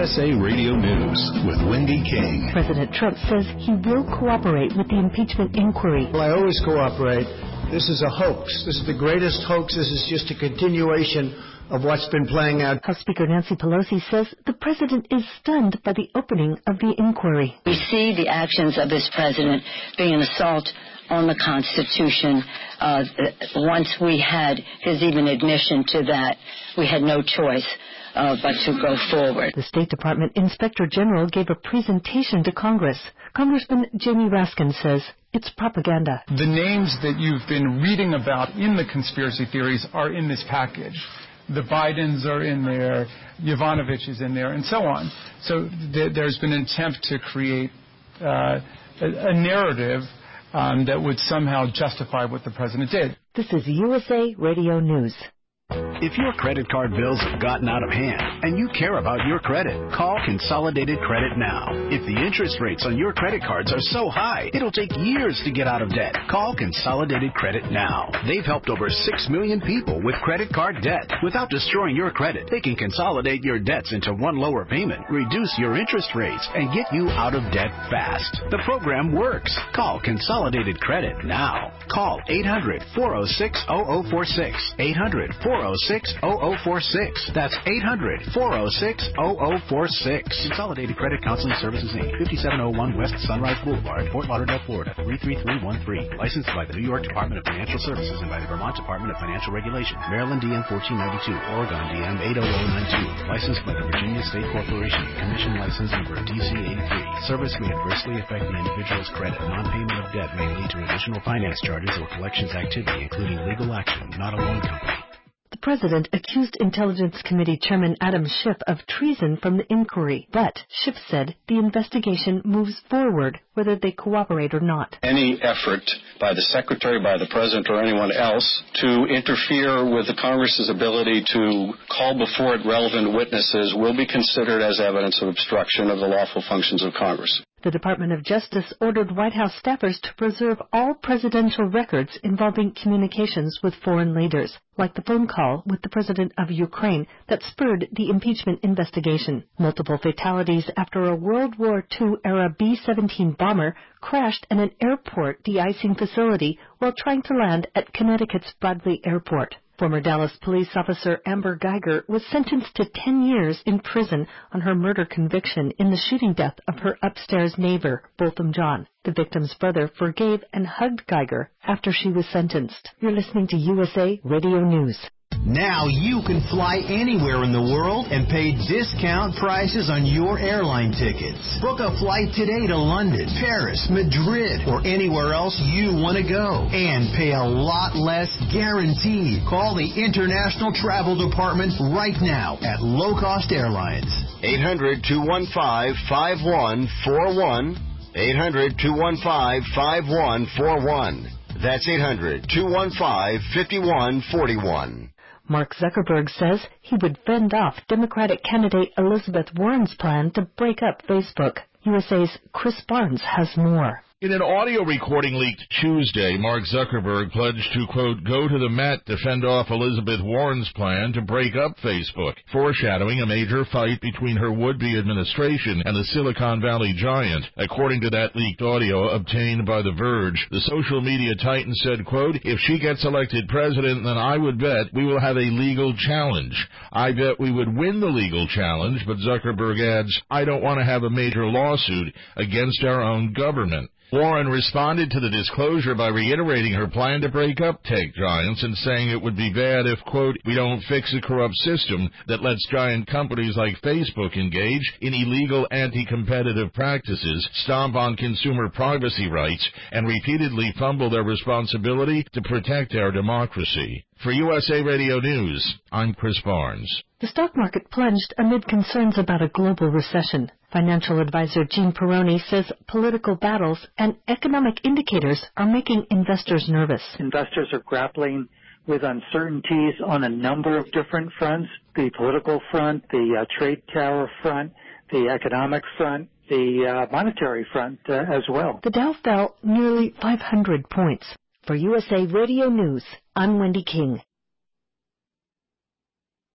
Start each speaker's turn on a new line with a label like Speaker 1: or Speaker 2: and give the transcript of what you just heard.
Speaker 1: USA Radio News with Wendy King.
Speaker 2: President Trump says he will cooperate with the impeachment inquiry.
Speaker 3: Well, I always cooperate. This is a hoax. This is the greatest hoax. This is just a continuation of what's been playing out.
Speaker 2: House Speaker Nancy Pelosi says the president is stunned by the opening of the inquiry.
Speaker 4: We see the actions of this president being an assault on the Constitution. Once we had his even admission to that, we had no choice but to go forward.
Speaker 2: The State Department Inspector General gave a presentation to Congress. Congressman Jamie Raskin says it's propaganda.
Speaker 5: The names that you've been reading about in the conspiracy theories are in this package. The Bidens are in there, Yovanovitch is in there, and so on. So there's been an attempt to create a narrative that would somehow justify what the president did.
Speaker 2: This is USA Radio News.
Speaker 1: If your credit card bills have gotten out of hand and you care about your credit, call Consolidated Credit now. If the interest rates on your credit cards are so high, it'll take years to get out of debt. Call Consolidated Credit now. They've helped over 6 million people with credit card debt. Without destroying your credit, they can consolidate your debts into one lower payment, reduce your interest rates, and get you out of debt fast. The program works. Call Consolidated Credit now. Call 800-406-0046. 800-406-0046. That's 800-406-0046. Consolidated Credit Counseling Services, Inc., 5701 West Sunrise Boulevard, Fort Lauderdale, Florida, 33313. Licensed by the New York Department of Financial Services and by the Vermont Department of Financial Regulation. Maryland DM 1492, Oregon DM 80092. Licensed by the Virginia State Corporation. Commission license number DC 83. Service may adversely affect the individual's credit. Non-payment of debt may lead to additional finance charges or collections activity, including legal action, not a loan company.
Speaker 2: The president accused Intelligence Committee Chairman Adam Schiff of treason from the inquiry, but Schiff said the investigation moves forward whether they cooperate or not.
Speaker 6: Any effort by the Secretary, by the President, or anyone else to interfere with the Congress's ability to call before it relevant witnesses will be considered as evidence of obstruction of the lawful functions of Congress.
Speaker 2: The Department of Justice ordered White House staffers to preserve all presidential records involving communications with foreign leaders, like the phone call with the president of Ukraine that spurred the impeachment investigation. Multiple fatalities after a World War II-era B-17 bomber crashed at an airport de-icing facility while trying to land at Connecticut's Bradley Airport. Former Dallas police officer Amber Geiger was sentenced to 10 years in prison on her murder conviction in the shooting death of her upstairs neighbor, Botham Jean. The victim's brother forgave and hugged Geiger after she was sentenced. You're listening to USA Radio News.
Speaker 7: Now you can fly anywhere in the world and pay discount prices on your airline tickets. Book a flight today to London, Paris, Madrid, or anywhere else you want to go. And pay a lot less guaranteed. Call the International Travel Department right now at Low Cost Airlines.
Speaker 8: 800-215-5141. 800-215-5141. That's 800-215-5141.
Speaker 2: Mark Zuckerberg says he would fend off Democratic candidate Elizabeth Warren's plan to break up Facebook. USA's Chris Barnes has more.
Speaker 9: In an audio recording leaked Tuesday, Mark Zuckerberg pledged to, quote, go to the Met to fend off Elizabeth Warren's plan to break up Facebook, foreshadowing a major fight between her would-be administration and the Silicon Valley giant. According to that leaked audio obtained by The Verge, the social media titan said, quote, if she gets elected president, then I would bet we will have a legal challenge. I bet we would win the legal challenge, but Zuckerberg adds, I don't want to have a major lawsuit against our own government. Warren responded to the disclosure by reiterating her plan to break up tech giants and saying it would be bad if, quote, we don't fix a corrupt system that lets giant companies like Facebook engage in illegal anti-competitive practices, stomp on consumer privacy rights, and repeatedly fumble their responsibility to protect our democracy. For USA Radio News, I'm Chris Barnes.
Speaker 2: The stock market plunged amid concerns about a global recession. Financial advisor Gene Peroni says political battles and economic indicators are making investors nervous.
Speaker 10: Investors are grappling with uncertainties on a number of different fronts, the political front, the trade tariff front, the economic front, the monetary front as well.
Speaker 2: The Dow fell nearly 500 points. For USA Radio News, I'm Wendy King.